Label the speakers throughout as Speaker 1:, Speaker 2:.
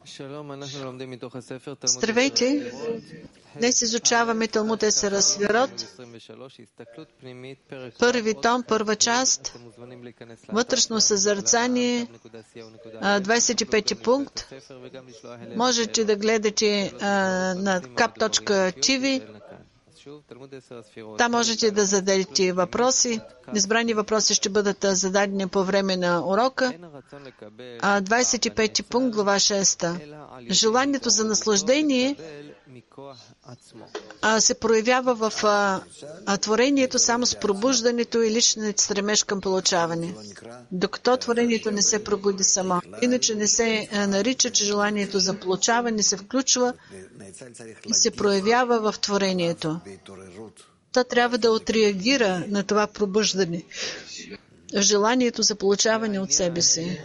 Speaker 1: Здравейте! Днес изучаваме Талмуд Есер Сфирот, първи том, първа част, вътрешно съзерцание, 25 пункт. Можете да гледате на kap.tv. Там можете да зададете въпроси. Избрани въпроси ще бъдат зададени по време на урока. 25 пункт, глава 6. Желанието за наслаждение се проявява в творението само с пробуждането и личният стремеж към получаване. Докато творението не се пробуди само. Иначе не се нарича, че желанието за получаване се включва и се проявява в творението. То трябва да отреагира на това пробуждане. Желанието за получаване от себе си.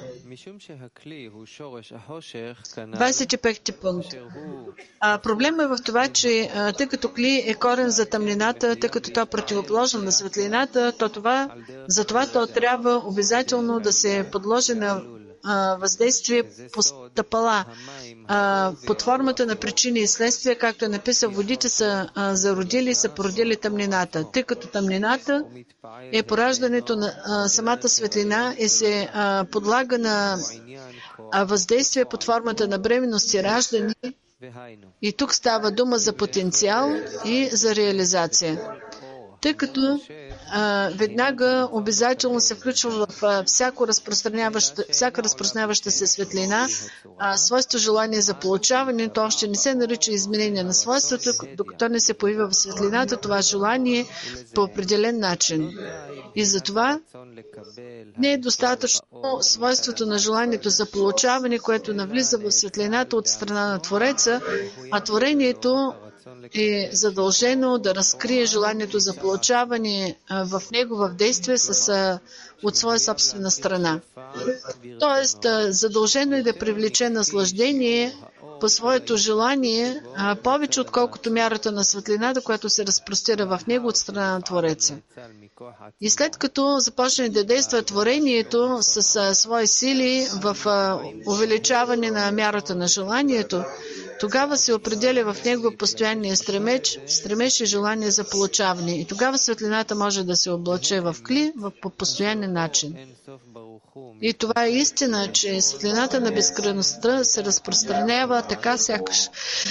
Speaker 1: 25 пункт. Проблемът е в това, че тъй като кли е корен за тъмнината, тъй като това е противоположно на светлината, затова то трябва обязателно да се подложи на въздействие по стъпала, под формата на причини и следствия, както е написал, водите са зародили и са породили тъмнината. Тъй като тъмнината е пораждането на самата светлина и се подлага на въздействие под формата на бременност и раждане, и тук става дума за потенциал и за реализация. Тъй като веднага обязателно се включва в всяка разпространяваща се светлина, свойство желание за получаване, то още не се нарича изменение на свойството, докато не се появи в светлината това желание по определен начин. И затова не е достатъчно свойството на желанието за получаване, което навлиза в светлината от страна на Твореца, а творението е задължено да разкрие желанието за получаване в него в действие от своя собствена страна. Тоест, задължено е да привлече наслаждение по своето желание, повече отколкото мярата на светлината, която се разпростира в него от страна на Твореца. И след като започне да действа творението с свои сили в увеличаване на мярата на желанието, тогава се определя в него постоянния стремеж и желание за получаване. И тогава светлината може да се облаче в кли по постоянен начин. И това е истина, че светлината на безкрайността се разпространява така сякаш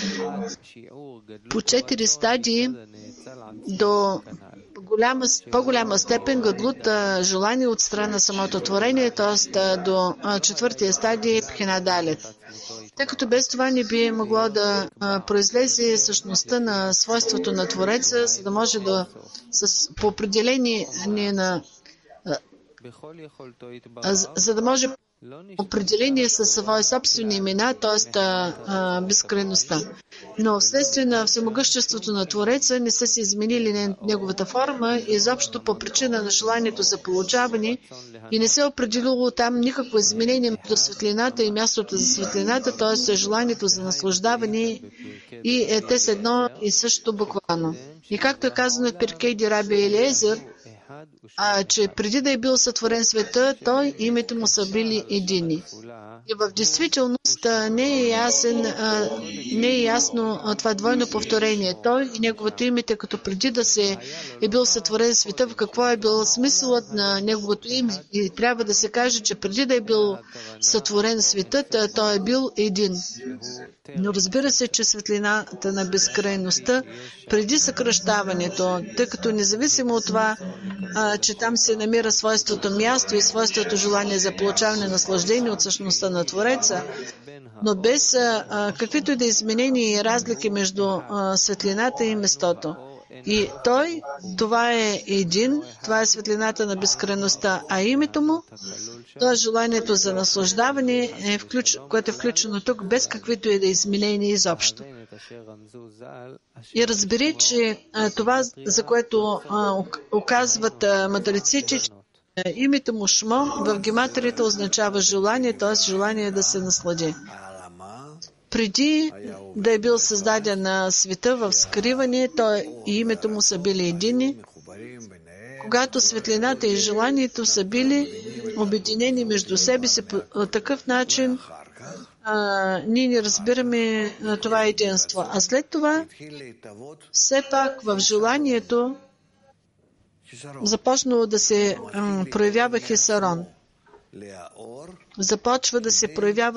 Speaker 1: по 4 стадии до по-голяма степен гадлут желание от страна на самото творение, т.е. до 4-тия стадий Пхинадалет. Тъй като без това не би могло да произлезе същността на свойството на Твореца, за да може по определение за да може определение със свои собствени имена, т.е. безкрайността. Но вследствие на всемогъществото на Твореца не са се изменили неговата форма и изобщо по причина на желанието за получаване и не се е определило там никакво изменение между светлината и мястото за светлината, т.е. желанието за наслаждаване и те са едно и също буквално. И както е казано в Пиркей ди Раби Елиезер, че преди да е бил сътворен света, той и името му са били едини. И в действителност не е ясно това двойно повторение. Той и неговото име, като преди да е бил сътворен света, в какво е бил смисълът на неговото име. И трябва да се каже, че преди да е бил сътворен светът, той е бил един. Но разбира се, че светлината на безкрайността преди съкръщаването, тъй като независимо от това, че там се намира свойството място и свойството желание за получаване на наслаждение от същността на Твореца, но без каквито и да изменения и разлики между светлината и местото. И това е един, това е светлината на безкрайността, а името му, това е желанието за наслаждаване, което е включено тук, без каквито и да изменения изобщо. И разбери, че това, за което указват мъдреците, че името му Шмо в гематрията означава желание, т.е. желание да се наслади. Преди да е бил създаден на света в скриване, той и името му са били едини. Когато светлината и желанието са били обединени между себе си по такъв начин, ние не разбираме това единство. А след това, все пак в желанието започнало да се проявява хисарон. Започва да се проявява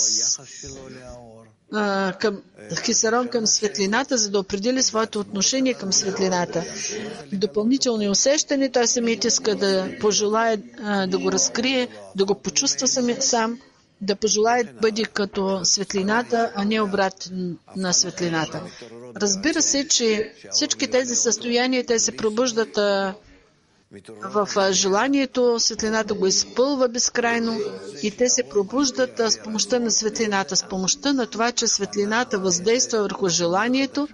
Speaker 1: хисарон към светлината, за да определи своето отношение към светлината. Допълнителни усещания, той самият иска да пожелае да го разкрие, да го почувства сам, да пожелае да бъде като светлината, а не обратно на светлината. Разбира се, че всички тези състояния, те се пробуждат в желанието, светлината го изпълва безкрайно и те се пробуждат с помощта на светлината, с помощта на това, че светлината въздейства върху желанието,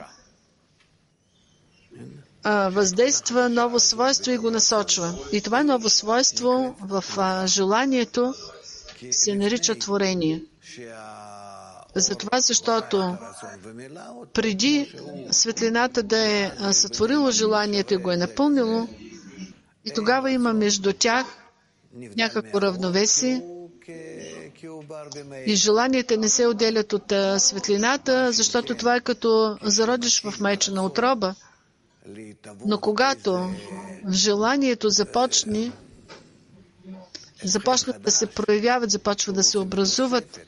Speaker 1: въздейства ново свойство и го насочва. И това ново свойство в желанието се нарича творение. Затова, защото преди светлината да е сътворило желанието и го е напълнило, и тогава има между тях някакво равновесие и желанията не се отделят от светлината, защото това е като зародиш в майчина утроба. Но когато в желанието започне да се проявяват, започва да се образуват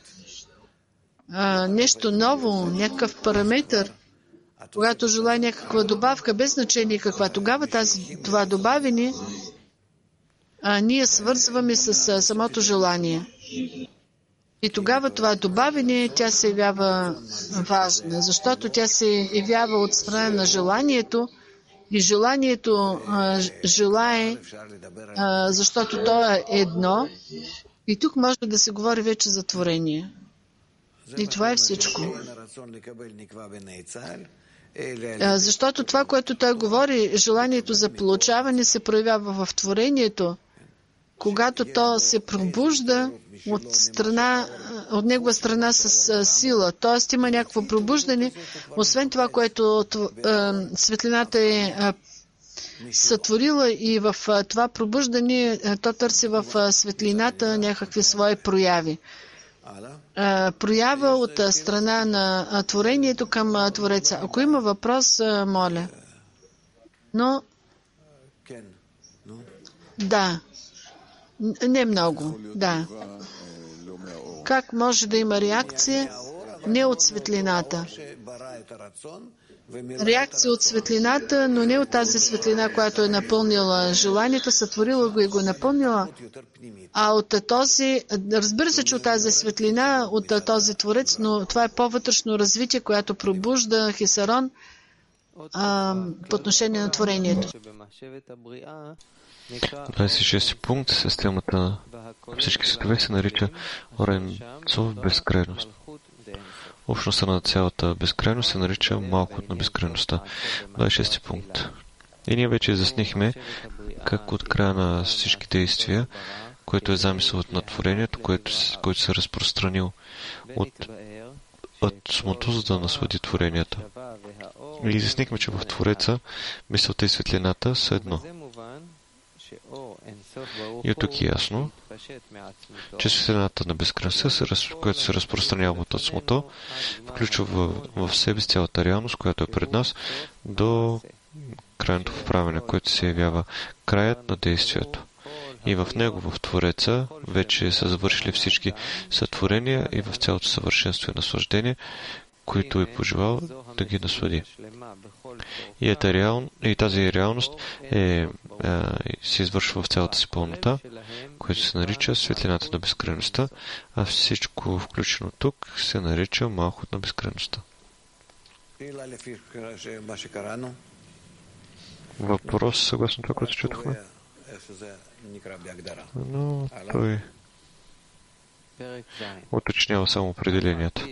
Speaker 1: нещо ново, някакъв параметър, когато желая някаква добавка, без значение каква, тогава това добавяне ние свързваме с самото желание. И тогава това добавяне, тя се явява важна, защото тя се явява от страна на желанието и желанието желае, защото то е едно. И тук може да се говори вече за творение. И това е всичко. Защото това, което той говори, желанието за получаване се проявява в творението, когато то се пробужда от негова страна с сила. Тоест има някакво пробуждане, освен това, което светлината е сътворила, и в това пробуждане то търси в светлината някакви свои прояви. Проява от страна на творението към Твореца. Ако има въпрос, моля. Но да. Не много. Да. Как може да има реакция? Не от светлината. Реакция от светлината, но не от тази светлина, която е напълнила желанието, сътворила го и го е напълнила, а от този, разбира се, че от тази светлина, от този Творец, но това е по-вътрешно развитие, което пробужда хисарон по отношение на творението.
Speaker 2: 26 пункт. Системата на всички светове се нарича Орен Цов безкрайност. Общността на цялата безкрайност се нарича Малкот на безкрайността. 26 пункт. И ние вече изяснихме как от края на всички действия, което е замисълът на творението, който се разпространил от атмото, за да наслади творението. И изяснихме, че в Твореца мисълта и светлината са едно. И от тук е ясно, че светлината на безкрайността, която се разпространява от атмото, включва в себе цялата реалност, която е пред нас, до крайното вправяне, което се явява краят на действието. И в него, в Твореца, вече са завършили всички сътворения и в цялото съвършенство и наслаждение, които е пожелал да ги наслади. И тази реалност се извършва в цялата си пълнота, което се нарича светлината на безкрайността, а всичко включено тук се нарича Малкот на безкрайността. Въпрос съгласно това, което четохме? Но той уточнява само определението.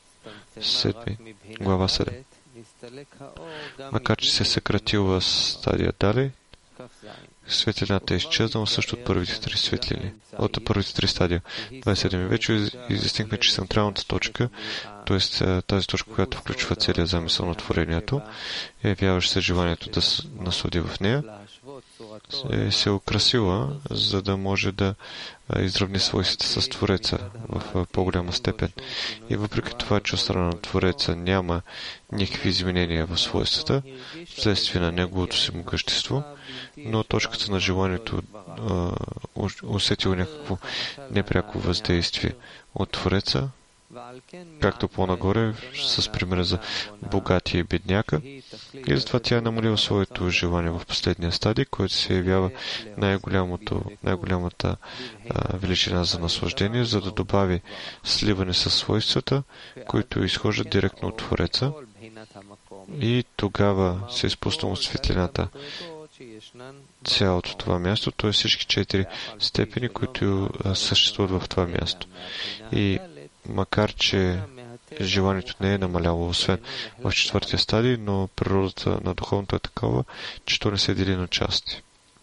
Speaker 2: Глава 7. Макар че се съкратила стадия дали, светлината е изчезнала също от първите три светлини. От първите три стадия. 27. Вече изяснихме, че централната точка, т.е. тази точка, която включва целият замисъл на творението, явяваше се желанието да наслади в нея, се украсила, за да може да изравни свойствата с Твореца в по-голяма степен. И въпреки това, че от страна на Твореца няма никакви изменения в свойствата, вследствие на неговото си могъщество, но точката на желанието усетила някакво непряко въздействие от Твореца, както по-нагоре с примера за богатия и бедняка, и затова тя е намалила своето желание в последния стадий, който се явява най-голямата величина за наслаждение, за да добави сливане със свойствата, които изхождат директно от Твореца, и тогава се изпусна от светлината цялото това място, т.е. всички 4 степени, които съществуват в това място. И макар че желанието не е намаляло, освен в 4-тия стадий, но природата на духовното е такава, че то не се дели на части.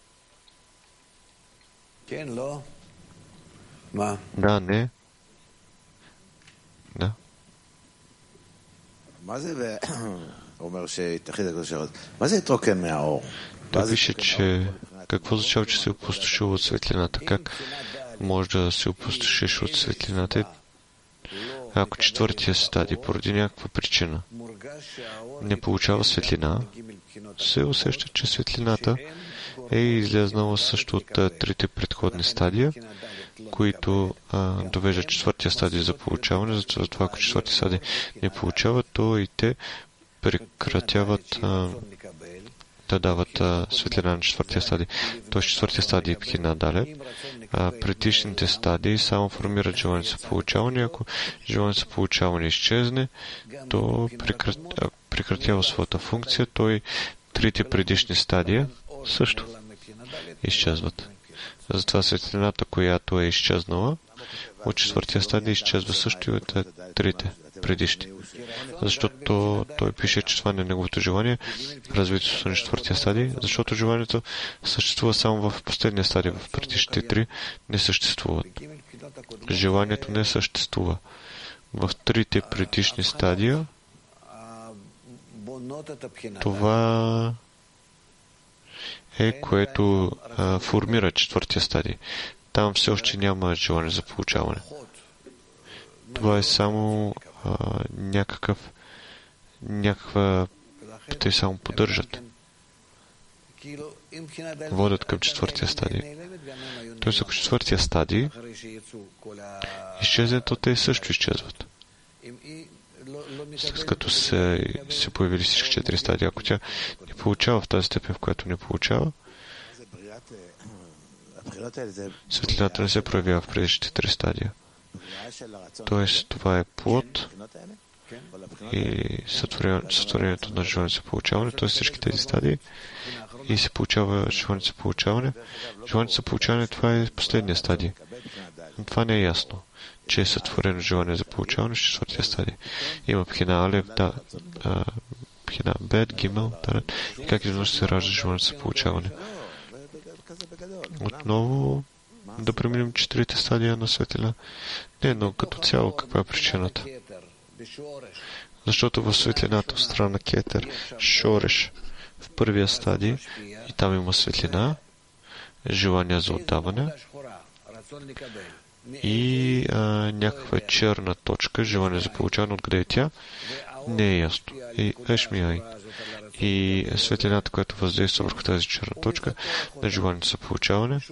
Speaker 2: Да, не. Да. Той пише, че какво означава, че се опустошил от светлината? Как може да се опустошиш от светлината? Ако 4-тия стадий поради някаква причина не получава светлина, се усеща, че светлината е излезнала също от 3-те предходни стадия, които довеждат 4-тия стадий за получаване. Затова ако 4-ти стадий не получава, то и те прекратяват да дават светлина на 4-тия стадий. Тоест 4-тия стадий ги надалят, а предишните стадии само формират желание за получаване. Ако желание за получаване изчезне, то прекратява своята функция. Той 3-те предишни стадия също изчезват. Затова светлината, която е изчезнала от 4-тия стадий, изчезва също и от 3-те предишни. Защото той пише, че това не е неговото желание, развитието на 4-тия стадий, защото желанието съществува само в последния стадий, в предишните 3 не съществуват. Желанието не съществува. В 3-те предишни стадия това е, което формира 4-тия стадий. Там все още няма желание за получаване. Това е само те само поддържат. Водят към 4-тия стадий. Тоест, ако 4-тия стадий изчезне, то те също изчезват. След като се появили всички 4 стадии, ако тя не получава в тази степен, в която не получава, светлината не се проявява в предишните 3 стадия. Тоест, това е плод и сътворението на желание за получаване, т.е. всички тези стадии, и се получава желание за получаване. Желание за получаване, това е последния стадий. Но това не е ясно, че е сътворено желание за получаване в 4-тия стадий. Има пхина Алев, пхина Бет, Гимел, Тарат, и как едно се ражда желание за получаване. Отново да преминем 4-те стадия на светлина. Не, но като цяло каква е причината? Защото в светлината, в страна на Кетер, Шореш, в първия стадий, и там има светлина, желание за отдаване и някаква черна точка, желание за получаване, откъде е тя, не е ясно. И Ешмиай. И светлината, която въздейства върху тази черна точка на желанието за получаване,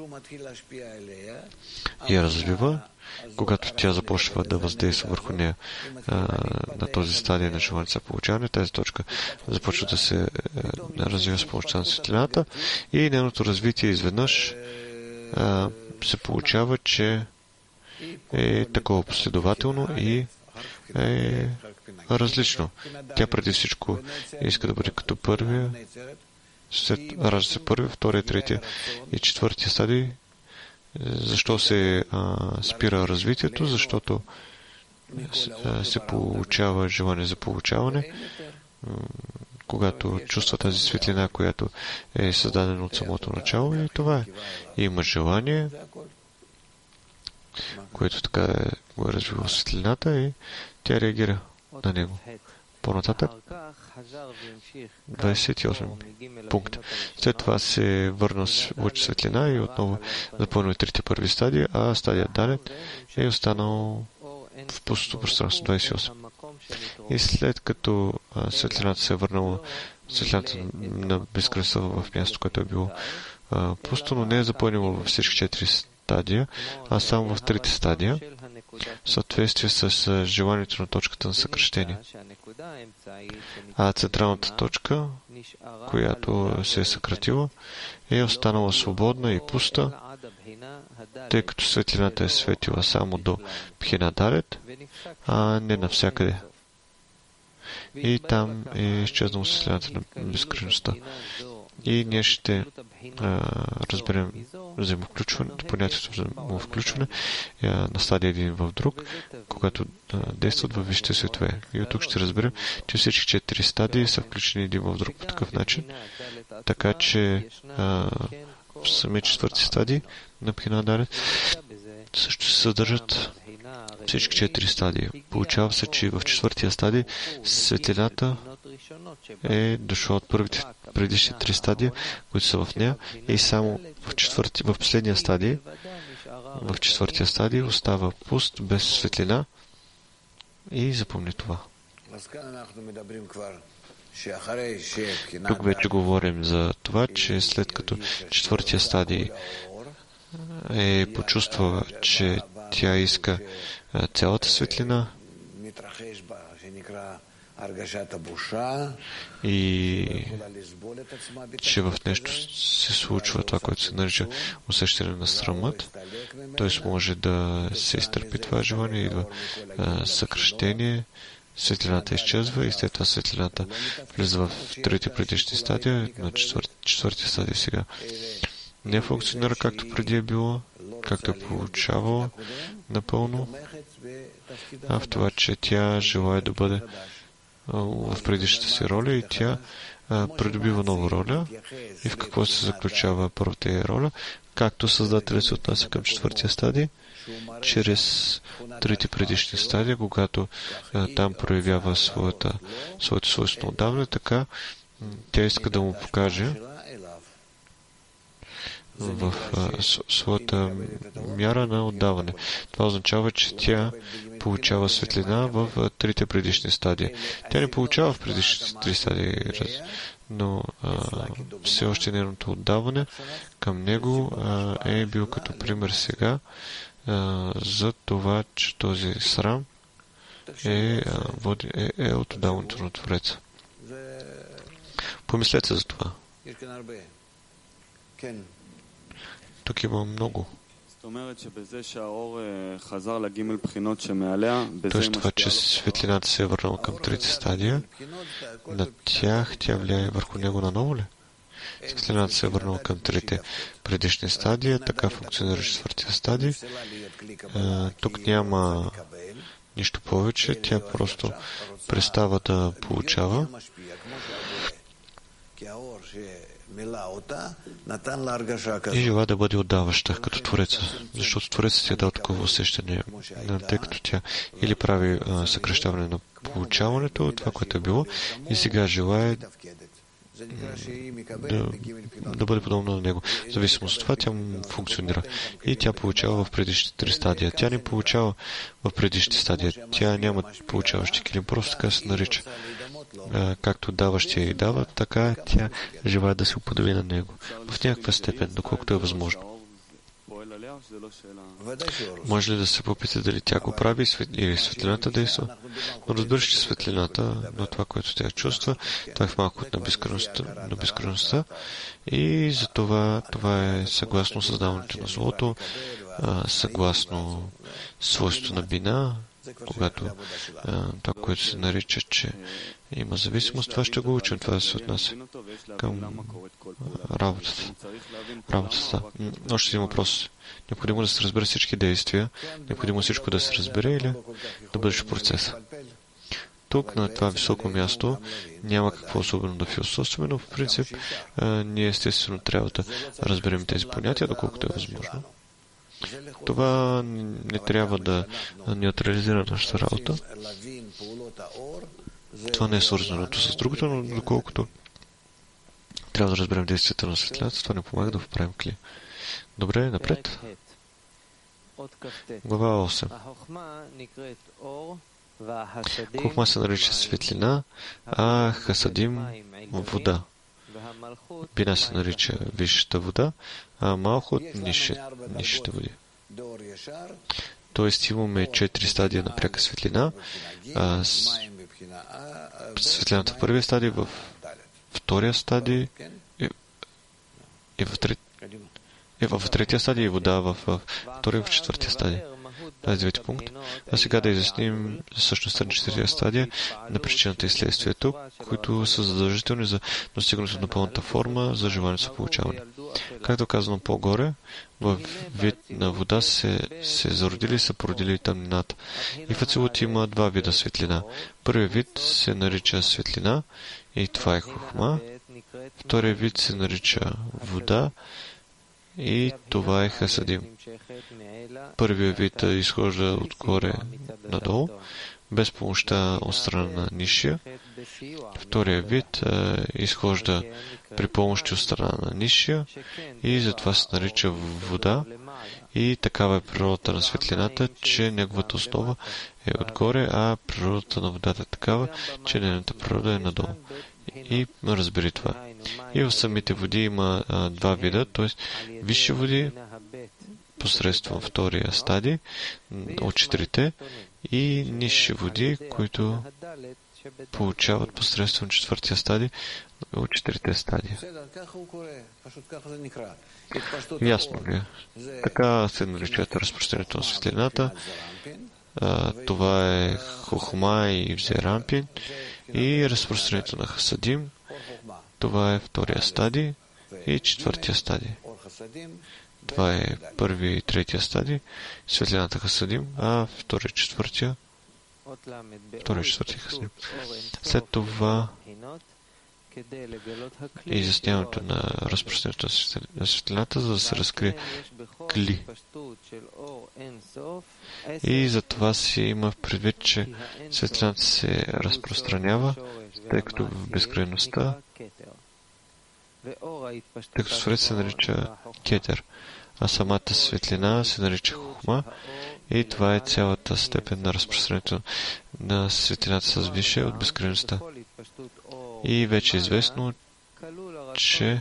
Speaker 2: я развива. Когато тя започва да въздейства върху нея на този стадий на желанието за получаване, тази точка започва да се развива с помощта на светлината и нейното развитие изведнъж се получава, че е такова последователно и е различно. Тя преди всичко иска да бъде като първия, ражда се първия, втория, третия и 4-тия стадий. Защо се спира развитието? Защото се получава желание за получаване, когато чувства тази светлина, която е създадена от самото начало, и това е. И има желание, което така го е развило светлината, и тя реагира на него по-нататък. 28 пункт. След това се върна лъч светлина и отново запълнил трите първи стадии, а стадия Далет е останал в пустото пространство. 28. И след като светлината се е върнала, светлината на безкръста в място, което е било пусто, но не е запълнило във всички 4 стадия, а само в трите стадия, в съответствие с желанието на точката на съкръщение. А централната точка, която се е съкратила, е останала свободна и пуста, тъй като светлината е светила само до Бхина Далет, а не навсякъде. И там е изчезнала светлината на безкръжността. И ние ще разберем понятието взаимовключване на стадия един в друг, когато действат във висшите светове. И от тук ще разберем, че всички 4 стадии са включени един в друг по такъв начин, така че в самия четвърти стадии на Бхина Далет също се съдържат всички 4 стадии. Получава се, че в четвъртия стадий светлината е дошла от предишните 3 стадия, които са в нея, и само в последния стадий, в четвъртия стадий, остава пуст, без светлина, и запомни това. Тук вече говорим за това, че след като четвъртия стадий е почувствала, че тя иска цялата светлина и че в нещо се случва това, което се нарича усещане на срамът, т.е. може да се изтърпи това желание, идва съкръщение, светлината изчезва и след това светлината влиза в трите предишни стадия, на четвъртия стадия сега не функционира както преди е било, както е получавало напълно, а в това, че тя желае да бъде в предишната си роля и тя придобива нова роля. И в какво се заключава първата роля? Както Създателят се отнася към четвъртия стадий, чрез трите предишни стадии, когато там проявява своето свойство на отдаване, така тя иска да му покаже в своята мяра на отдаване. Това означава, че тя получава светлина в трите предишни стадии. Тя не получава в предишните 3 стадии, но все още нейното отдаване към него е бил като пример сега за това, че този срам е от отдаването на Твореца. Помислете за това. Тук има много. Тоест това, че светлината се е върнала към трите стадия, на тях тя влияе върху него наново ли? Светлината се е върнала към трите предишни стадия, така функционира четвъртия стадий. Тук няма нищо повече, тя просто престава да получава. И желая да бъде отдаваща като Твореца, защото Творецът ти е дал такова усещане, тъй като тя или прави съкращаване на получаването, това, което е било, и сега желая да бъде подобно на него. В зависимост от това, тя функционира. И тя получава в предишните 3 стадия. Тя не получава в предишните стадия. Тя няма получаващи килим. Просто така се нарича. Както даващия и дава, така тя желая да се уподоби на него. В някаква степен, доколкото е възможно. Може ли да се попита дали тя го прави или светлината действа? Но разбираш, че светлината, но това, което тя чувства, това е в малко на безкръвността, и за това е съгласно създаването на злото, съгласно свойството на бина, когато това, което се нарича, че има зависимост, това ще го учим, това да се отнася към работата. Още един въпрос. Необходимо да се разбере всички действия, необходимо всичко да се разбере или да бъдеш в процеса. Тук, на това високо място, няма какво особено да философстваме, но в принцип ние естествено трябва да разберем тези понятия, доколкото е възможно. Това не трябва да неутрализира нашата работа. Това не е свързано с другото, но доколкото трябва да разберем действията на светлината, това не помага да поправим кли. Добре, напред. Глава 8. Хохма се нарича светлина, а хасадим вода. Бина се нарича висшата вода, а малхут нисшите води. Тоест имаме 4 стадия на пряка светлина. Светлината в първия стадий, в втория стадий и в третия стадий и вода в втория и в четвъртия стадий. Това е 9 пункт. А сега да изясним същността на 4 стадия на причината и следствието, които са задължителни за достигането на пълната форма за желанието за получаване. Както казано по-горе, в вид на вода се зародили и са породили тъмнината. И в Ацилут има два вида светлина. Първият вид се нарича светлина и това е хохма. Вторият вид се нарича вода и това е хасадим. Първият вид изхожда отгоре надолу, без помощта от страна на нисшия. Вторият вид изхожда при помощ от страна на нисшия и затова се нарича вода. И такава е природата на светлината, че неговата основа е отгоре, а природата на водата е такава, че нейната природа е надолу. И разбери това. И в самите води има два вида, т.е. висши води посредством втория стадий от 4-те и нисши води, които получават посредством четвъртия стадий от 4-те стадия. Ясно ли? Така се наричат разпространението на светлината. Това е хохма и взерампин и разпространението на хасадим. Това е втория стадий и четвъртия стадий. Това е първи и третия стадий, светлината хасадим, а втори и четвъртия хасадим. След това изясняването на разпространението на светлината, за да се разкрие кли. И за това си има предвид, че светлината се разпространява, тъй като в безкрайността, тъй като свет се нарича кетер, а самата светлина се нарича хохма и това е цялата степен на разпространението на светлината с висше от безкрайността. И вече е известно, че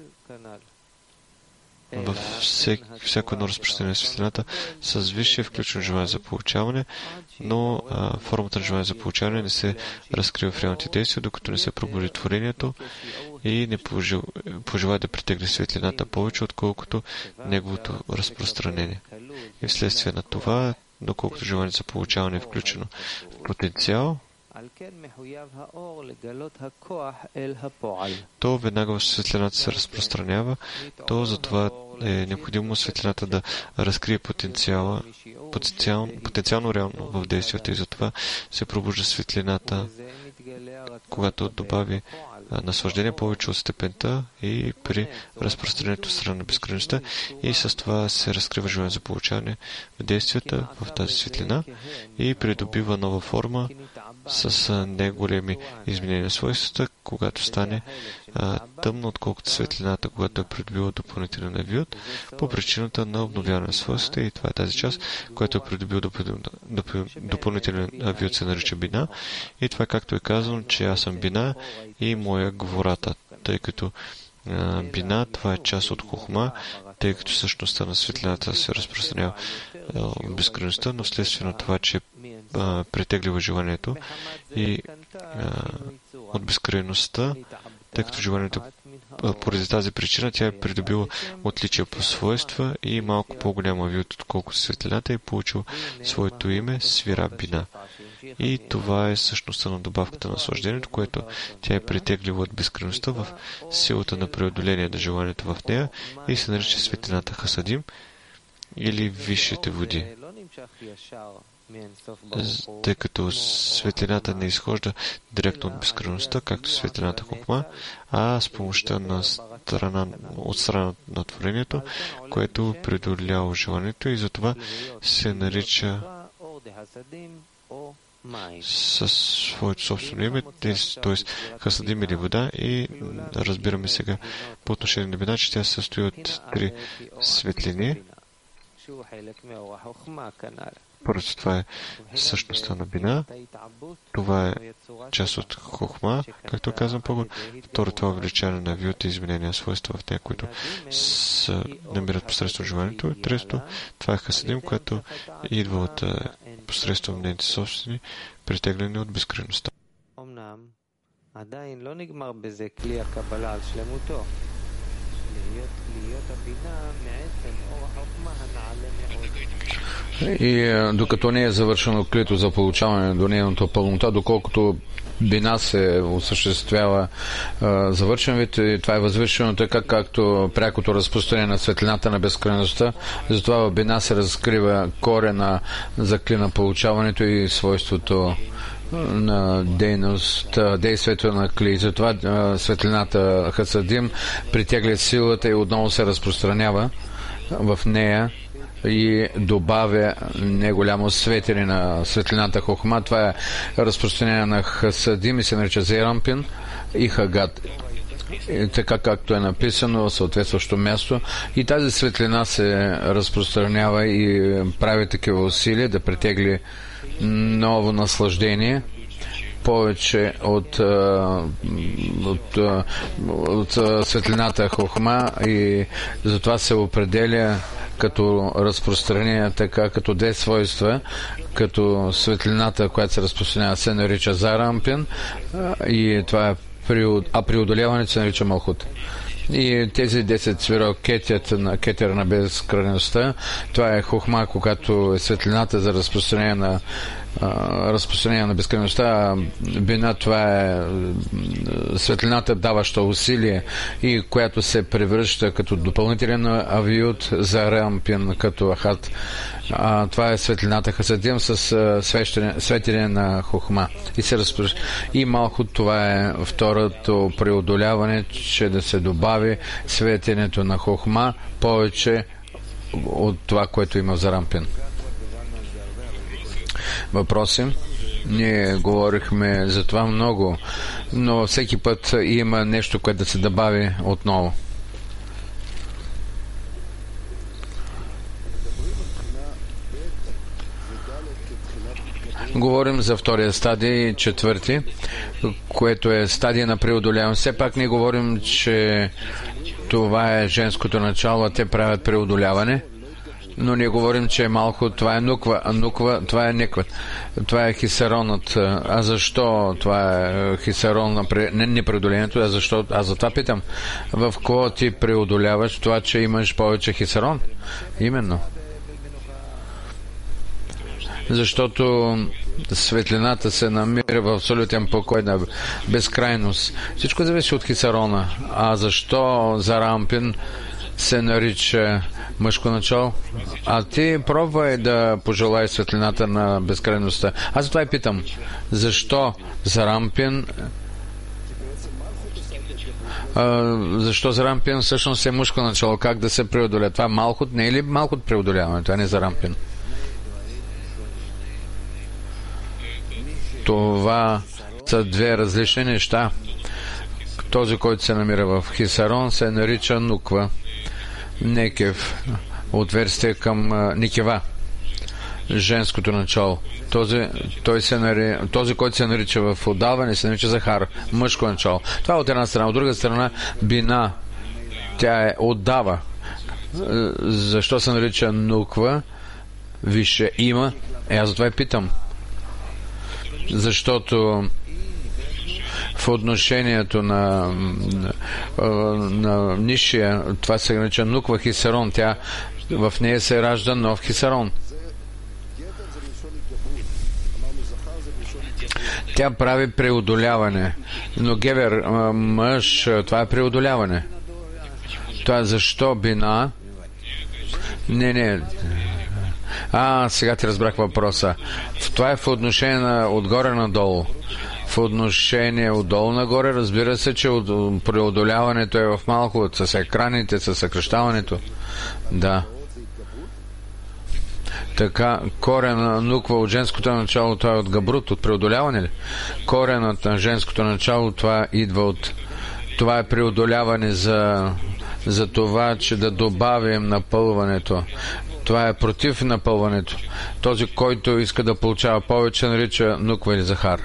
Speaker 2: във всяко едно разпространение на светлината с висше е включено желание за получаване, но формата на желание за получаване не се разкрива в реалните действия, докато не се пробуди творението и не пожелава да притегне светлината повече, отколкото неговото разпространение. И вследствие на това, доколкото желание за получаване е включено в потенциал, то веднага светлината се разпространява, то затова е необходимо светлината да разкрие потенциално реално в действията и затова се пробужда светлината, когато добави наслаждение повече от степента и при разпространението страна на безкрайността и с това се разкрива желание за получаване в действията в тази светлина и придобива нова форма с неголеми изменения на свойствата, когато стане тъмно, отколкото светлината, когато е придобила допълнителен авиот, по причината на обновяване на свойствата и това е тази част, която е придобил допълнителен авиот, се нарича бина и това както е казано, че аз съм бина и моя говората, тъй като бина, това е част от хохма, тъй като същността на светлината се разпространява в безкрайността, но вследствие на това, че притеглива желанието и от безкрайността, тъй като желанието поради тази причина тя е придобила отличия по свойства и малко по-голяма вид, отколкото светлината и получил своето име Свира Бина. И това е същността на добавката на наслаждението, което тя е притеглила от безкрайността в силата на преодоление на желанието в нея и се нарича светлината Хасадим или висшите води. Тъй като светлината не изхожда директно от безкрайността, както светлината Хохма, а с помощта от страна на творението, което преодолява желанието и затова се нарича със своето собствено име, т.е. хасадим или вода, и разбираме сега по отношение на бина, че тя се състои от три светлини. Първото, това е същността на бина, това е част от хохма, както казвам по-горе. Второто е увеличаване на виот и изменения свойства в нея, които се намират посредством желанието. И третото, това е хасадим, което идва от посредством нейните собствени, притегляни от безкрайността.
Speaker 3: И докато не е завършено клито за получаване до нейната пълнота, доколкото бина се осъществява завършен вид, и това е възвършено така, както прякото разпространение на светлината на безкрайността. Затова в бина се разкрива корена за клина получаването и свойството на дейност, действието на кли. Затова светлината хасадим притягля силата и отново се разпространява в нея и добавя неголямо светене на светлината хохма. Това е разпространение на хасадим и се нарича Зейрампин и Хагат. И така както е написано в съответстващо място. И тази светлина се разпространява и прави такива усилия да притегли ново наслаждение, повече от светлината хохма, и затова се определя като разпространение, така като две свойства, като светлината, която се разпространява, се нарича Зарампин, и това е преодоляването се нарича Малхут. И тези 10 сфера кетер на безкрайността, това е хохма, когато е светлината за разпространение на безкрайността. Бина, това е светлината, даваща усилие и която се превръща като допълнителен авиот за рампин, като ахат. Това е светлината хасадим с светене на хохма. И се разпространява. И малко това е второто преодоляване, че да се добави светенето на хохма повече от това, което има за рампин. Въпроси? Ние говорихме за това много, но всеки път има нещо, което да се добави отново. Говорим за втория стадий и четвърти, което е стадия на преодоляване. Все пак не говорим, че това е женското начало, а те правят преодоляване. Но ние говорим, че малко това е нуква, а нуква това е неква. Това е хисаронът. А защо това е хисарон на непреодолението? А защо? Аз за това питам. В кого ти преодоляваш това, че имаш повече хисарон? Именно. Защото светлината се намира в абсолютен покой на безкрайност. Всичко зависи от хисарона. А защо за рампин се нарича мъжко начало? А ти пробвай да пожелай светлината на безкрайността. Аз затова и питам. Защо за рампин защо за рампин всъщност е мъжко начало? Как да се преодоля? Това малко не е ли малко преодоляване? Това не е за рампин. Това са две различни неща. Този, който се намира в хисарон, се нарича нуква. Некев, отверстие към никева, женското начало. Този, който се нарича в отдаване, се нарича захар, мъжко начало. Това от една страна. От друга страна, бина, тя е отдава. Защо се нарича нуква? Више има. Аз затова и питам. Защото в отношението на нишия, това се нарича нуква хисарон, тя в нея се ражда нов хисарон. Тя прави преодоляване, но гевер, мъж, това е преодоляване. Това е защо бина? Не. Сега ти разбрах въпроса. Това е в отношение на отгоре надолу. В отношение отдолу нагоре, разбира се, че преодоляването е в малко, с екраните, с съкръщаването. Да. Така, корена нуква от женското начало, това е от габрут, от преодоляване ли? Коренът на женското начало, това идва от... Това е преодоляване за това, че да добавим напълването. Това е против напълването. Този, който иска да получава повече, нарича нуква или захар.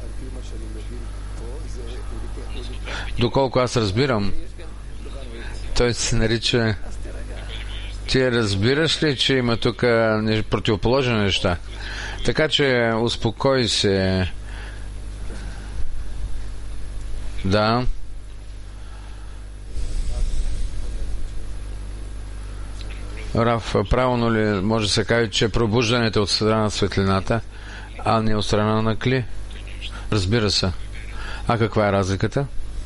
Speaker 3: Доколко аз разбирам, той се нарича... Ти разбираш ли, че има тук противоположни неща? Така че успокой се. Да. Раф, правилно ли може да се каже, че пробуждането е от страна на светлината, а не от страна на кли? Разбира се. А каква е разликата?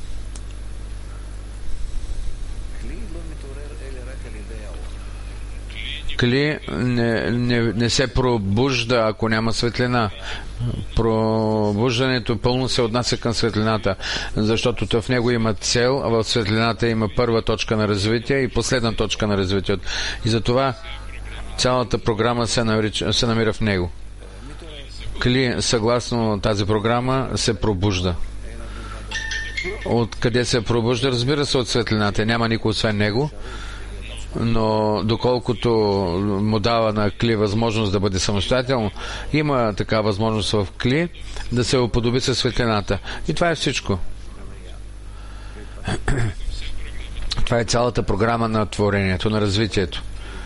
Speaker 3: Кли не се пробужда, ако няма светлина. Пробуждането пълно се отнася към светлината, защото в него има цел, а в светлината има първа точка на развитие и последна точка на развитие. И затова цялата програма се намира в него. Кли, съгласно тази програма, се пробужда. Откъде се пробужда? Разбира се, от светлината. Няма никой освен него. Но доколкото му дава на кли възможност да бъде самостоятелно, има така възможност в кли да се уподоби със светлината. И това е всичко. Това е цялата програма на творението, на развитието.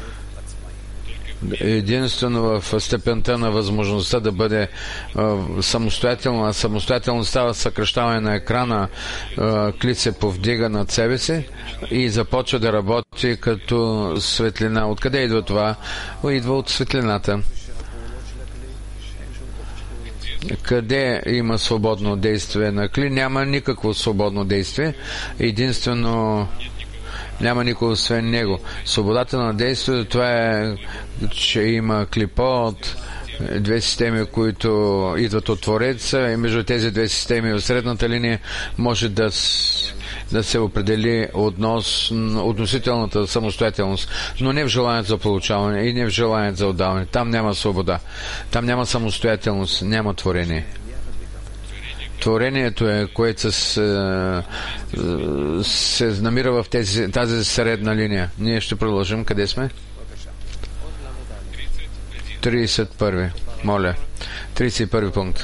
Speaker 3: Единствено в степента на възможността да бъде самостоятелно, а самостоятелно става съкращаване на екрана, кли се повдига над себе си и започва да работи като светлина. Откъде идва това? Идва от светлината. Къде има свободно действие на кли? Няма никакво свободно действие. Единствено няма никой освен него. Свободата на действието, това е, че има клипот, две системи, които идват от Твореца, и между тези две системи в средната линия може да се определи относителната самостоятелност, но не в желанието за получаване и не в желанието за отдаване. Там няма свобода. Там няма самостоятелност, няма творение. Творението е, което се намира в тази средна линия. Ние ще продължим. Къде сме? 31. Моля. 31 пункт.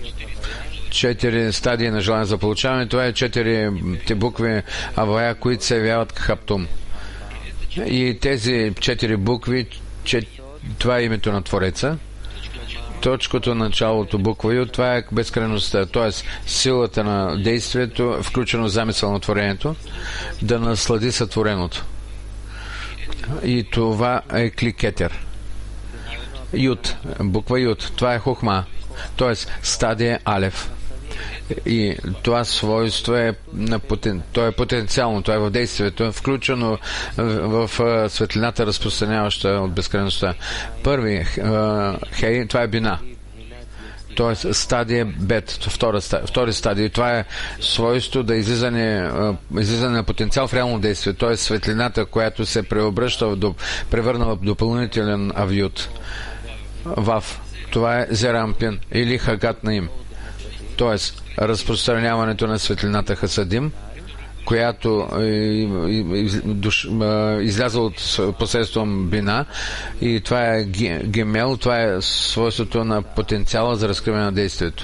Speaker 3: 4 стадии на желание за получаване. Това е 4 букви Авая, които се явяват Хаптум. И тези 4 букви, това е името на Твореца. Точкото началото буква Ю, това е безкрайността, т.е. силата на действието, включено замисъл на творението, да наслади сътвореното. И това е кликетер. Ют, буква Ют, това е хухма, т.е. стадия Алев. И това свойство е потенциално, това е в действието, включено в светлината, разпространяваща от безкрайността. Първи хей, това е бина. Т.е. стадия бет, втори стадия. Това е свойство да излизане на потенциал в реално действие. Т.е. светлината, която се превърна в допълнителен авют. Вав. Това е Зерампин или Хагат Наим. Т.е. разпространяването на светлината Хасадим, която изляза от посредством бина, и това е гемел, това е свойството на потенциала за разкриване на действието.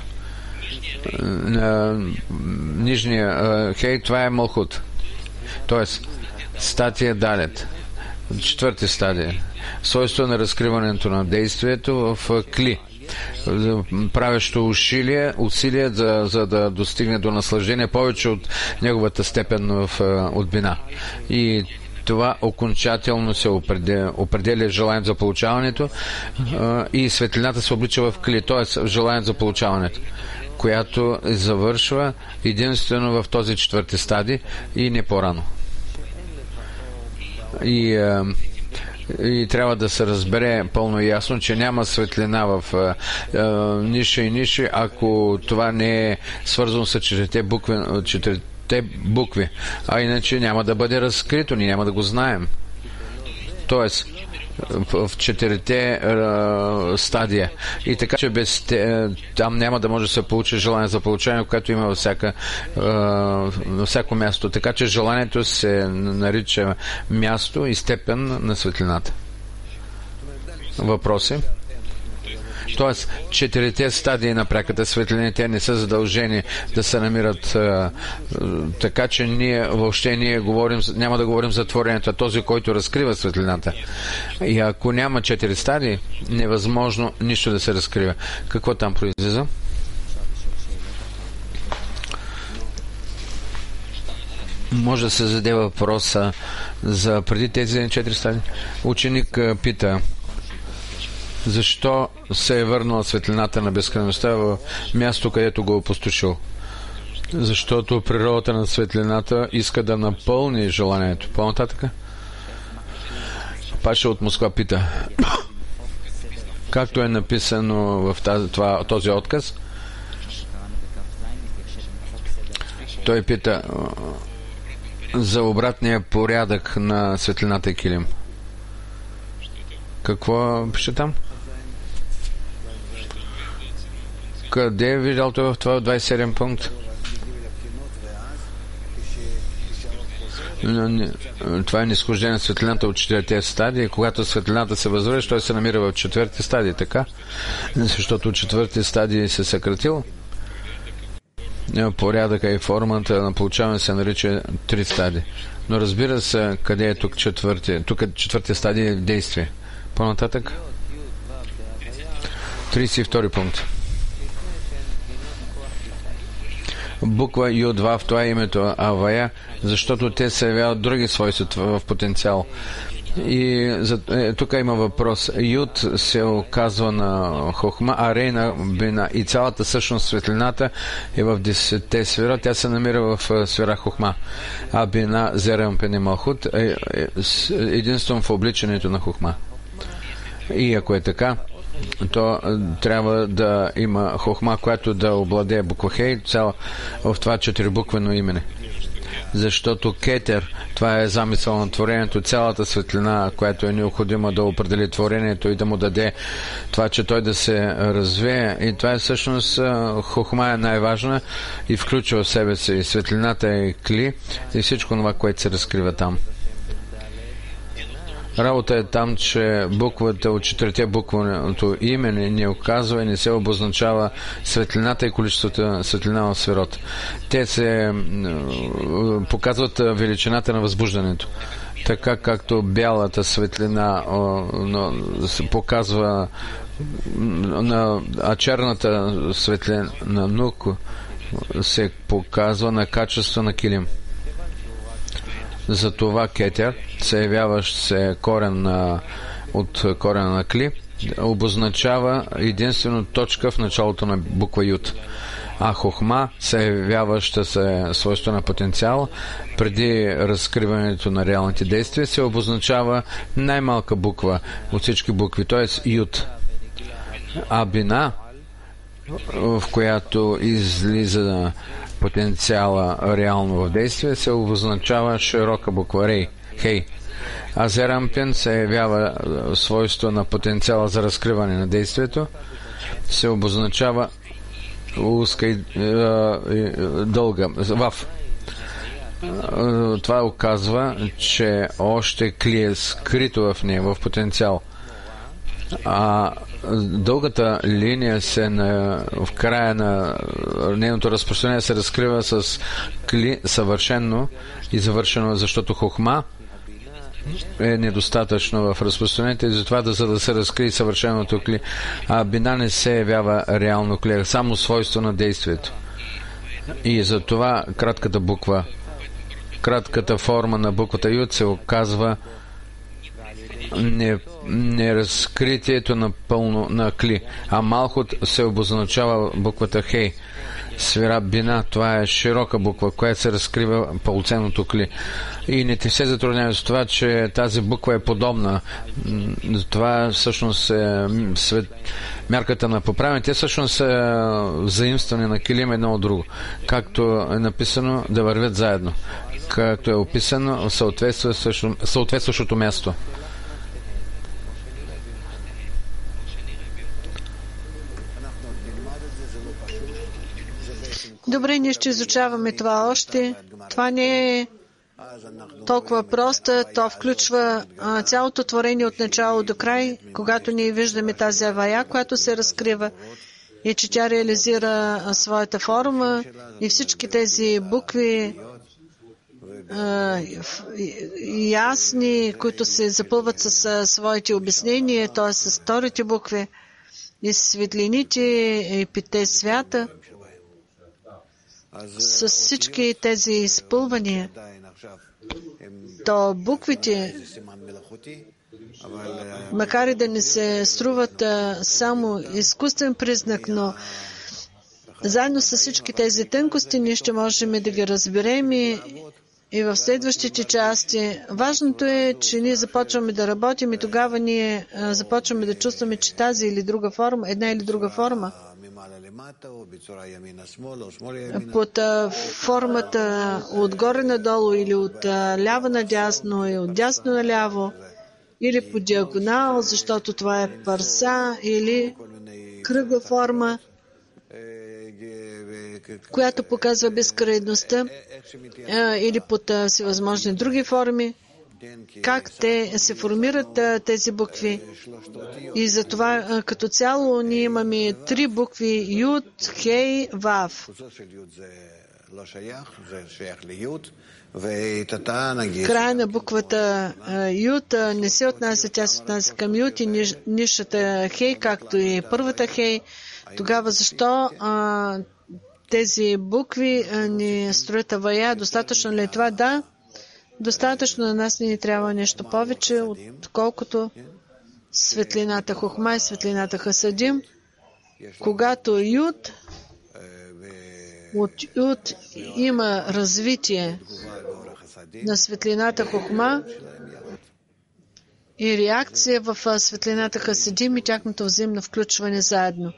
Speaker 3: Нижния хей, това е Малхут, т.е. статия Далет, четвърти стадия, свойство на разкриването на действието в кли, правещо усилие за да достигне до наслаждение повече от неговата степен от бина. И това окончателно се определя желанието за получаването, и светлината се облича в кли, т.е. желанието за получаването, която завършва единствено в този четвърти стадий и не по-рано. И трябва да се разбере пълно и ясно, че няма светлина в ниша и ниши, ако това не е свързано с четирите букви. А иначе няма да бъде разкрито, ние няма да го знаем. Тоест, в четирите стадия. И така, че там няма да може да се получи желание за получение, което има във всяко място. Така че желанието се нарича място и степен на светлината. Въпроси? Тоест, четирите стадии на пряката светлина, те не са задължени да се намират така, че ние въобще няма да говорим за творението, този, който разкрива светлината. И ако няма четири стадии, невъзможно нищо да се разкрива. Какво там произлиза? Може да се зададе въпроса за преди тези четири стадии. Ученик пита: защо се е върнала светлината на безкрайността в място, където го е опустошил? Защото природата на светлината иска да напълни желанието. По-нататък? Паша от Москва пита: както е написано в този отказ, той пита за обратния порядък на светлината и килим. Какво пише там? Къде е видял това в това 27 пункт? Това е нисхождение на светлината от четирите стадии. Когато светлината се възвръща, той се намира в четвърти стадии, така? Защото от четвърти стадии се съкратил. Порядъка и формата на получаване се нарича три стадии. Но разбира се, къде е тук четвърти? Тук четвърти стадия е действие. По-нататък? 32 пункт. Буква Ю2 в това името Авая, защото те се явяват други свойства в потенциал. И тук има въпрос. Юд се оказва на Хохма, а Рей на Бина. И цялата същност светлината е в 10-те сфера. Тя се намира в сфера Хохма. А Бина, Зерем, Пени, Малхут е единствено в обличането на Хохма. И ако е така, то трябва да има Хохма, която да обладее буква Хей, в това четирибуквено имене. Защото Кетер, това е замисъл на творението, цялата светлина, която е необходима да определи творението и да му даде това, че той да се развие. И това е всъщност Хохма е най-важна и включва в себе си светлината и кли и всичко това, което се разкрива там. Работа е там, че буквата от четирите буквеното име не оказва и не се обозначава светлината и количеството светлина в сферот. Те се показват величината на възбуждането. Така както бялата светлина показва, а черната светлина на нук се показва на качество на килим. Затова кетер, се явяващ се от корена на кли, обозначава единствено точка в началото на буква Ют. А Хохма, се явяваща се свойство на потенциал, преди разкриването на реалните действия, се обозначава най-малка буква от всички букви, т.е. Ют. А Бина, в която излиза потенциала реално в действие, се обозначава широка буква Рей, Хей. А Зерампен се явява свойство на потенциала за разкриване на действието, се обозначава узка и дълга. Вав. Това оказва, че още кли е скрито в нея, в потенциал. А дългата линия в края на нейното разпространение се разкрива с кли съвършено и завършено, защото Хохма е недостатъчно в разпространението и затова за да се разкрие съвършеното кли. А Бина не се явява реално кли, само свойство на действието. И затова кратката форма на буквата Юд се оказва неразкритието напълно на кли, а Малхут се обозначава буквата Хей. Сфера Бина, това е широка буква, която се разкрива пълноценното кли. И не ти се затруднява с това, че тази буква е подобна. Това всъщност е мярката на поправяне. Те всъщност са заимстване на килим едно от друго. Както е написано, да вървят заедно. Както е описано в съответстващото място.
Speaker 1: Добре, ние ще изучаваме това още. Това не е толкова просто. То включва цялото творение от начало до край, когато ние виждаме тази авая, която се разкрива и че тя реализира своята форма и всички тези букви ясни, които се запълват със своите обяснения, т.е. с вторите букви и светлините и петте свята, с всички тези изпълвания, то буквите, макар и да не се струват само изкуствен признак, но заедно с всички тези тънкости ние ще можем да ги разберем и в следващите части. Важното е, че ние започваме да работим и тогава ние започваме да чувстваме, че тази или друга форма, една или друга форма, под формата отгоре надолу или от ляво надясно и от дясно наляво, или по диагонал, защото това е парса, или кръгла форма, която показва безкрайността, или под всевъзможни други форми, как те се формират тези букви. И затова като цяло ние имаме три букви Юд, Хей, Вав. Края на буквата Юд не се отнася, тя се отнася към Юд и нишата Хей, както и първата Хей. Тогава защо тези букви ни строят авая? Достатъчно ли е това? Да. Достатъчно, на нас не ни трябва нещо повече, отколкото светлината Хохма и светлината Хасадим. Когато от Юд има развитие на светлината Хохма и реакция в светлината Хасадим и тяхното взаимно включване заедно.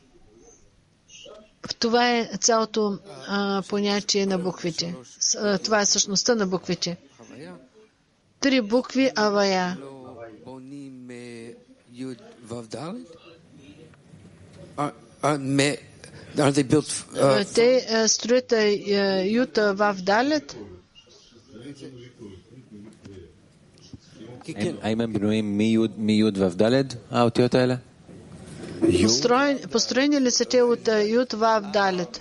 Speaker 1: Това е цялото понятие на буквите. Това е същността на буквите. Три букви авая. Те строят Юд Вав Далет.
Speaker 4: האם הם בנויים מיוד וו דלת, האותיות האלה?
Speaker 1: Построени ли са те от Юд Вав Далет?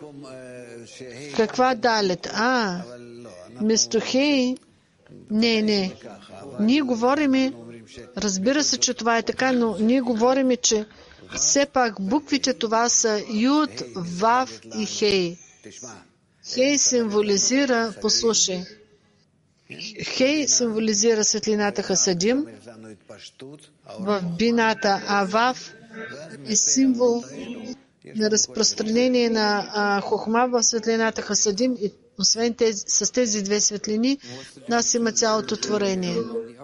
Speaker 1: Каква Далет? Вместо Хей? Не. Ние говорим, разбира се, че това е така, но ние говорим, че все пак буквите това са Юд, Вав и Хей. Хей символизира, послушай, Хей символизира светлината Хасадим в бината, а Вав е символ на разпространение на Хохма в светлината Хасадим и освен с тези две светлини, нас има цялото творение.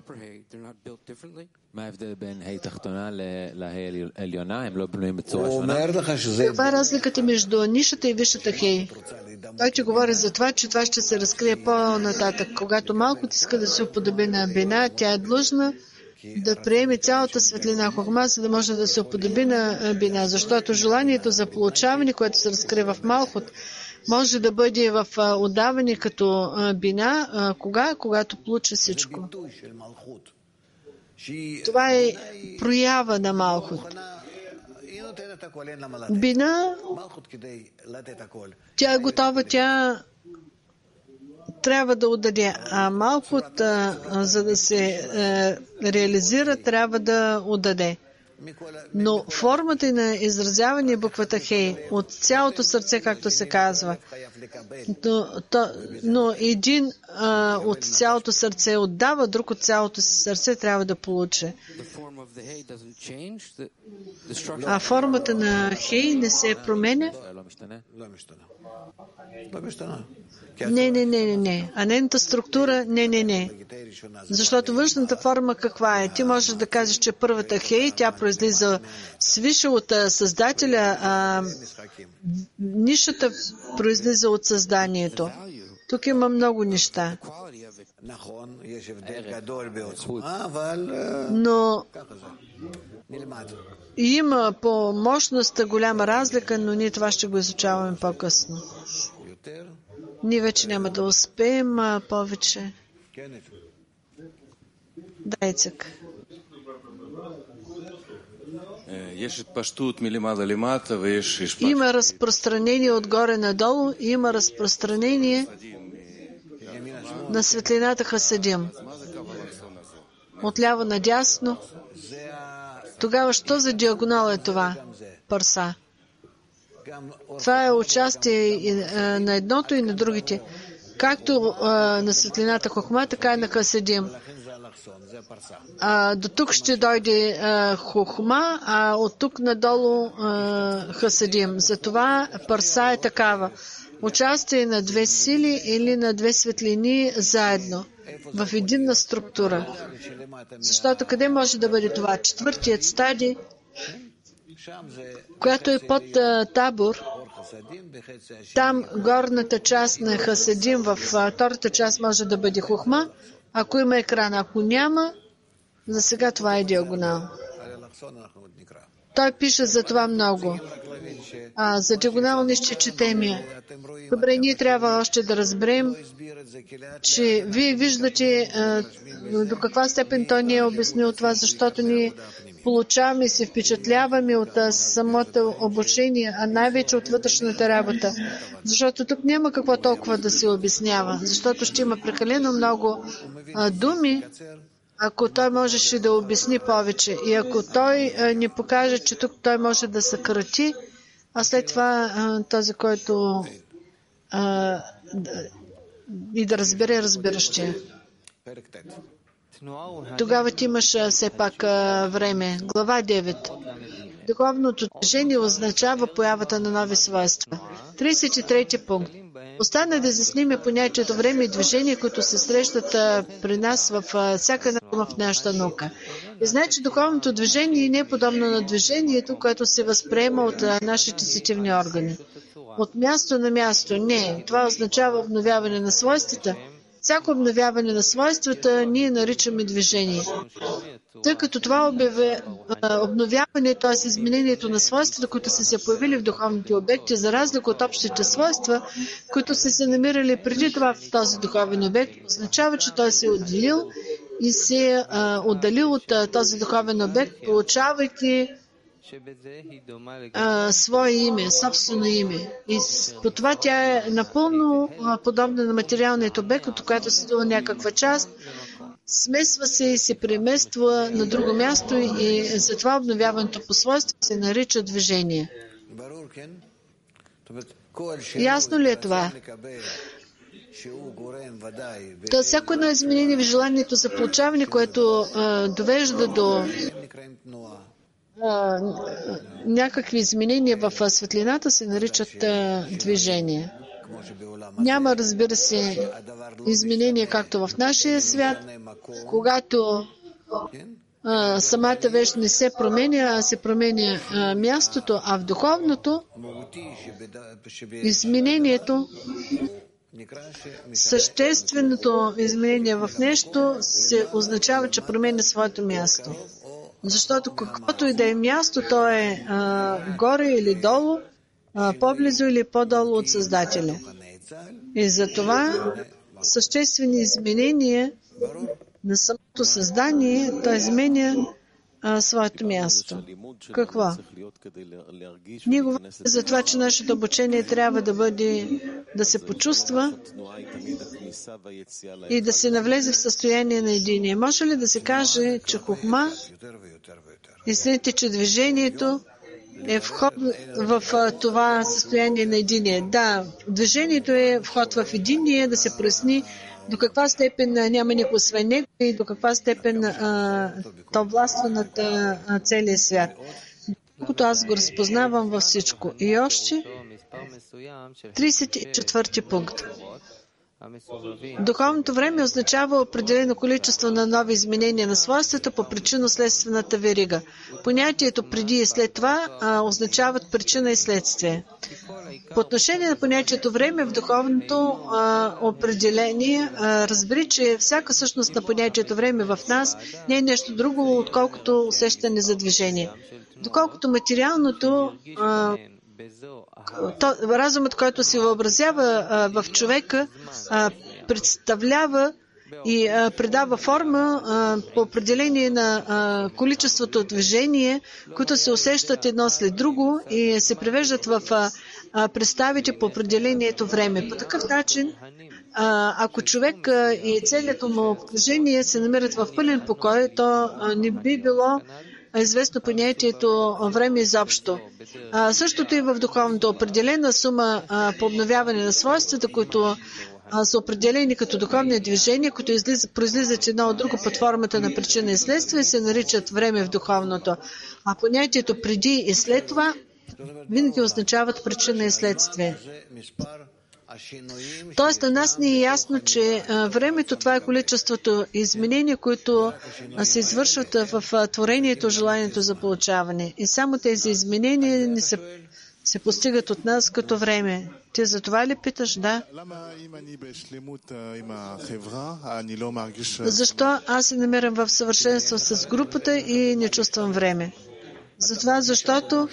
Speaker 1: Каква е разликата между нишата и висшата Хей? Той ти говори за това, че това ще се разкрие по-нататък. Когато малко иска да се уподоби на Бина, тя е длъжна да приеме цялата светлина Хохма, за да може да се уподоби на Бина, защото желанието за получаване, което се разкрива в Малхут, може да бъде в отдаване като Бина, когато получи всичко. Това е проява на Малхут. Бина, тя е готова, тя трябва да отдаде, а Малхут, за да се реализира, трябва да отдаде. Но формата на изразяване буквата Хей от цялото сърце, както се казва, но един от цялото сърце отдава, друг от цялото си сърце трябва да получи. А формата на Хей не се променя? Не. А нейната структура? Не. Защото външната форма каква е? Ти можеш да кажеш, че първата Хей, тя произлиза свише от Създателя, а нишата произлиза от Създанието. Тук има много неща. Но И има по мощността голяма разлика, но ние това ще го изучаваме по-късно. Ние вече няма да успеем повече. Да, Ицек. Има разпространение отгоре надолу, има разпространение на светлината Хасидим. Отляво надясно. Тогава що за диагонал е това? Парса. Това е участие на едното и на другите. Както на светлината Хохма, така и на Хасидим. До тук ще дойде Хохма, а от тук надолу Хасидим. Затова парса е такава. Участие на две сили или на две светлини заедно, в единна структура. Защото къде може да бъде това? Четвъртият стадий, която е под табор, там горната част на Хасидим, във втората част може да бъде Хохма, ако има екран. Ако няма, за сега това е диагонал. Той пише за това много. За диагонал не ще четем я. Добре, ние трябва още да разберем, че вие виждате до каква степен той ни е обяснил това, защото ние получаваме и се впечатляваме от самото обучение, а най-вече от вътрешната работа. Защото тук няма какво толкова да се обяснява, защото ще има прекалено много думи, ако той можеше да обясни повече. И ако той ни покаже, че тук той може да съкрати, а след това този, който и да разбере разбиращия. Тогава ти имаш все пак време. Глава 9. Духовното движение означава появата на нови свойства. 33 пункт. Остана да изясним понятието време и движение, които се срещат при нас във всяка една дума в нашата наука. И значи духовното движение не е подобно на движението, което се възприема от нашите сетивни органи. От място на място. Не. Това означава обновяване на свойствата. Всяко обновяване на свойствата ние наричаме движение. Тъй като това обновяване, т.е. изменението на свойствата, които са се появили в духовните обекти, за разлика от общите свойства, които са се намирали преди това в този духовен обект, означава, че той се е отделил и се е отдалил от този духовен обект, получавайки свое име, собствено име. И по това тя е напълно подобна на материалният обект, от която се дува някаква част, смесва се и се премества на друго място и затова обновяването по свойство се нарича движение. Ясно ли е това? То всяко едно изменение в желанието за получаване, което довежда до някакви изменения в светлината, се наричат движение. Няма, разбира се, изменения както в нашия свят, когато самата вещ не се променя, а се променя мястото, а в духовното изменението, същественото изменение в нещо се означава, че променя своето място. Защото каквото и да е място, то е горе или долу, по-близо или по-долу от Създателя. И затова съществени изменения на самото създание, то изменя своето място. Какво? Ние говорим за това, че нашето обучение трябва да бъде, да се почувства и да се навлезе в състояние на единие. Може ли да се каже, че Хохма, истините, че движението е вход в това състояние на единие? Да, движението е вход в единие, да се проясни до каква степен няма никой освен него и до каква степен то властва над целия свят. Докато аз го разпознавам във всичко. И още 34 пункт. Духовното време означава определено количество на нови изменения на свойствата по причинно-следствената верига. Понятието преди и след това означават причина и следствие. По отношение на понятието време в духовното определение, разбери, че всяка същност на понятието време в нас не е нещо друго, отколкото усещане за движение. Доколкото материалното, разумът, който се въобразява в човека, представлява и предава форма по определение на количеството движение, които се усещат едно след друго и се превеждат в представите по определението време. По такъв начин, ако човек и целият му обкръжение се намират в пълен покой, то не би било известно понятието време изобщо. Същото и в духовното определена сума по обновяване на свойствата, които са определени като духовни движения, които произлизат едно от друго под формата на причина и следствие, се наричат време в духовното. А понятието преди и след това винаги означават причина и следствие. Тоест на нас ни е ясно, че времето това е количеството изменения, които се извършват в творението, желанието за получаване. И само тези изменения не се постигат от нас като време. Ти за това ли питаш? Да. Защо аз се намирам в съвършенство с групата и не чувствам време? Затова, защото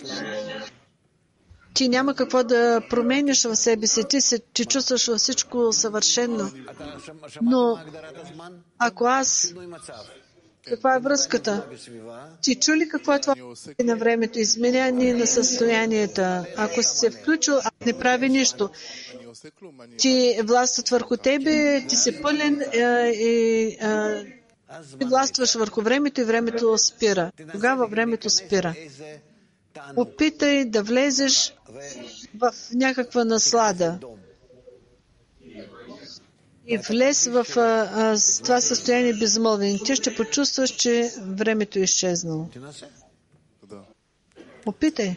Speaker 1: ти няма какво да промениш в себе си. Ти чувстваш във всичко съвършено. Но ако аз... Каква е връзката? Ти чули какво е това на времето? Изменение на състоянията. Ако си се включил, а не прави нищо. Ти властват върху тебе, ти си пълен и ти властваш върху времето и времето спира. Тогава времето спира. Опитай да влезеш в някаква наслада. И влез в това състояние безмълвен. Ти ще почувстваш, че времето е изчезнало. Опитай.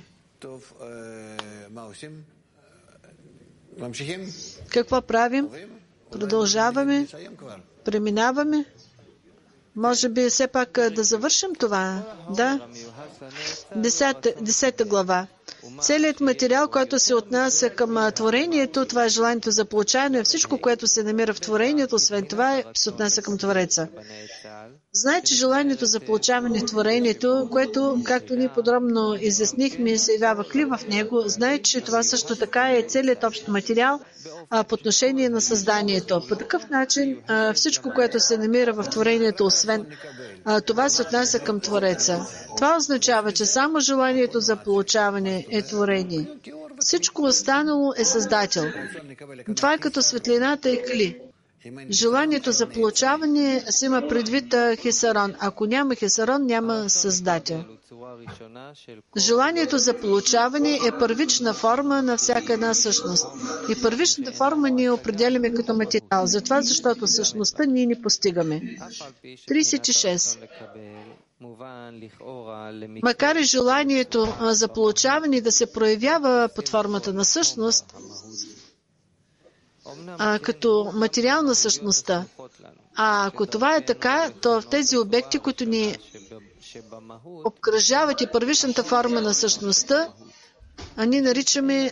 Speaker 1: Какво правим? Продължаваме? Преминаваме? Може би все пак да завършим това. Да. 10 глава. Целият материал, който се отнася към творението, това е желанието за получаване. Всичко, което се намира в творението, освен това, се отнася към Твореца. Знае, че желанието за получаване в творението, което, както ние подробно изяснихме, се явява кли в него, знае, че това също така е целият общ материал по отношение на създанието. По такъв начин всичко, което се намира в творението, освен това, се отнася към Твореца. Това означава, че само желанието за получаване е творение. Всичко останало е създател. Това е като светлината и кли. Желанието за получаване се има предвид хесарон. Ако няма хесарон, няма създател. Желанието за получаване е първична форма на всяка една същност. И първичната форма ние определяме като материал. Затова, защото същността ние не постигаме. 36. Макар и желанието за получаване да се проявява под формата на същност, като материална същността. А ако това е така, то в тези обекти, които ни обкръжават и първичната форма на същността, ние наричаме,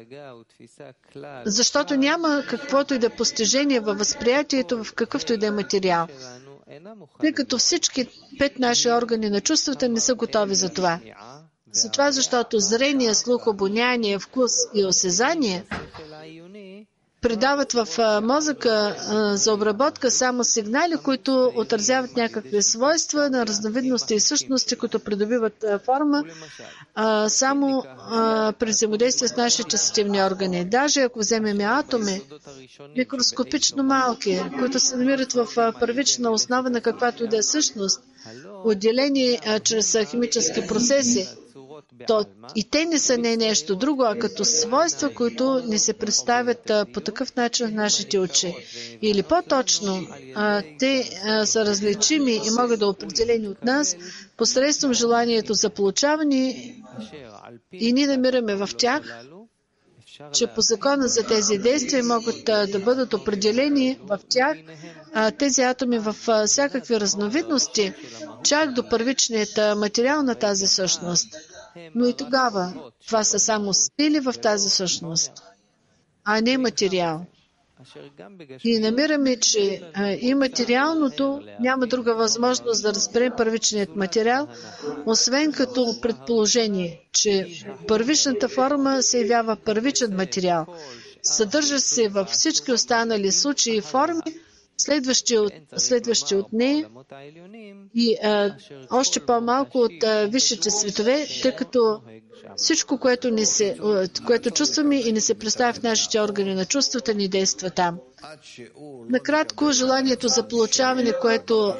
Speaker 1: защото няма каквото и да е постижение във възприятието, в какъвто и да е материал. Тъй като всички 5 наши органи на чувствата не са готови за това. Затова, защото зрение, слух, обоняние, вкус и осезание предават в мозъка за обработка само сигнали, които отразяват някакви свойства на разновидности и същности, които придобиват форма само при взаимодействие с нашите системни органи. Даже ако вземем атоми, микроскопично малки, които се намират в първична основа на каквато и да е същност, отделени чрез химически процеси, то и те не са не нещо друго, а като свойства, които ни се представят по такъв начин в нашите очи. Или по-точно, те са различими и могат да определени от нас посредством желанието за получаване и ние намираме в тях че по закона за тези действия могат да бъдат определени в тях тези атоми в всякакви разновидности, чак до първичният материал на тази същност. Но и тогава това са само сили в тази същност, а не материал. И намираме, че и материалното няма друга възможност да разберем първичният материал, освен като предположение, че първичната форма се явява първичен материал. Съдържа се във всички останали случаи и форми, следващи от нея и още по-малко от висшите светове, тъй като всичко, което чувстваме и не се представя в нашите органи на чувствата, ни действа там. Накратко, желанието за получаване, което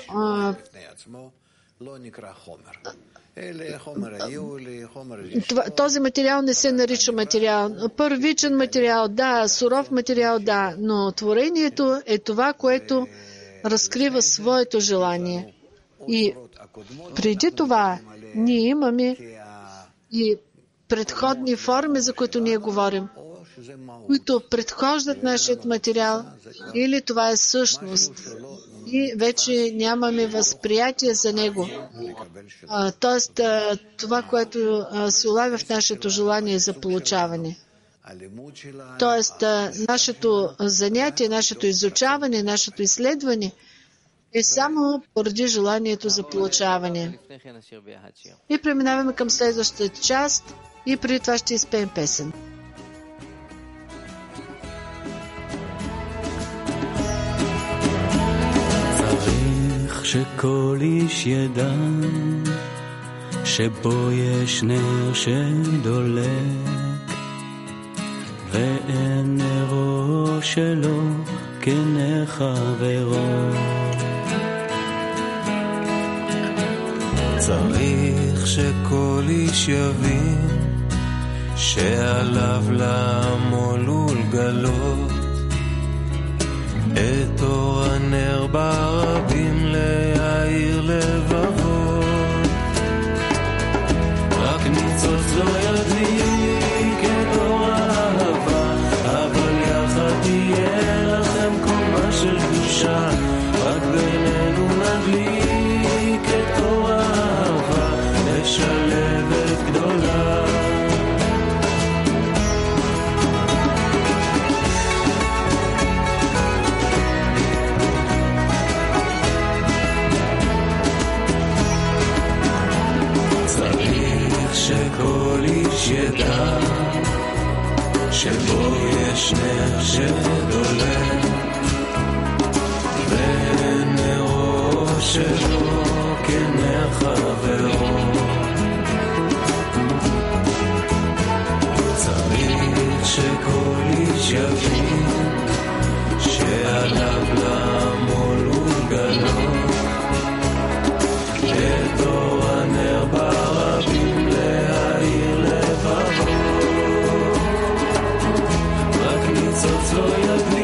Speaker 1: този материал не се нарича материал. Първичен материал, да, суров материал, да, но творението е това, което разкрива своето желание. И преди това ние имаме и предходни форми, за които ние говорим, които предхождат нашият материал, или това е същност. И вече нямаме възприятие за него. Тоест, това, което се улавя в нашето желание за получаване. Тоест, нашето занятие, нашето изучаване, нашето изследване е само поради желанието за получаване. И преминаваме към следващата част и преди това ще изпеем песен.
Speaker 5: שכל איש ידע שבו יש נר שדולק ואין נרו שלו כנר חברו. צריך שכל איש יבין שעליו לעמול ולגלות את אור הנר ברבים להאיר לבבות. רק ניצוץ לא ידליק את אור האהבה, אבל יחד תהיה לכם קומה של קדושה. רק בינינו נדליק את אור האהבה, לשלבת גדולה. שכל איש ידע שבו יש נר שדולק ונרו שלו כנר חברו. צריך שכל איש יבין שעליו לעמול ולגלות את אור הנר ברבים להאיר לבבות. רק ניצוץ לא ידליק